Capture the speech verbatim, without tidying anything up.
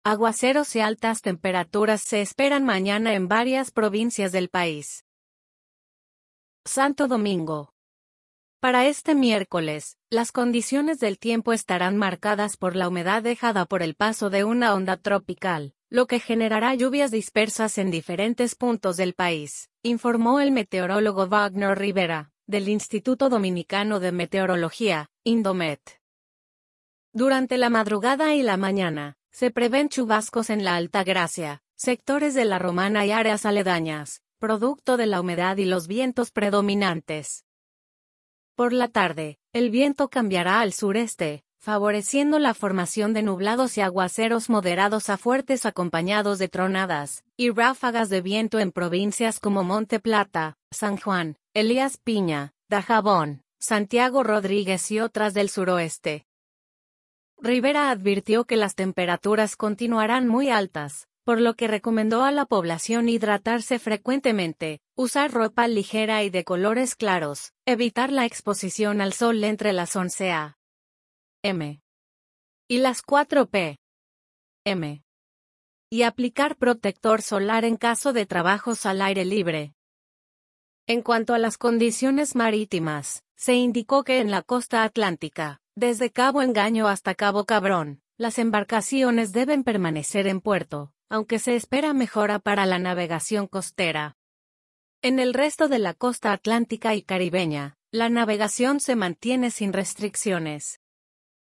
Aguaceros y altas temperaturas se esperan mañana en varias provincias del país. Santo Domingo. Para este miércoles, las condiciones del tiempo estarán marcadas por la humedad dejada por el paso de una onda tropical, lo que generará lluvias dispersas en diferentes puntos del país, informó el meteorólogo Wagner Rivera, del Instituto Dominicano de Meteorología, Indomet. Durante la madrugada y la mañana, se prevén chubascos en la Altagracia, sectores de La Romana y áreas aledañas, producto de la humedad y los vientos predominantes. Por la tarde, el viento cambiará al sureste, favoreciendo la formación de nublados y aguaceros moderados a fuertes acompañados de tronadas y ráfagas de viento en provincias como Monte Plata, San Juan, Elías Piña, Dajabón, Santiago Rodríguez y otras del suroeste. Rivera advirtió que las temperaturas continuarán muy altas, por lo que recomendó a la población hidratarse frecuentemente, usar ropa ligera y de colores claros, evitar la exposición al sol entre las once a eme y las cuatro pe eme, y aplicar protector solar en caso de trabajos al aire libre. En cuanto a las condiciones marítimas, se indicó que en la costa atlántica, desde Cabo Engaño hasta Cabo Cabrón, las embarcaciones deben permanecer en puerto, aunque se espera mejora para la navegación costera. En el resto de la costa atlántica y caribeña, la navegación se mantiene sin restricciones.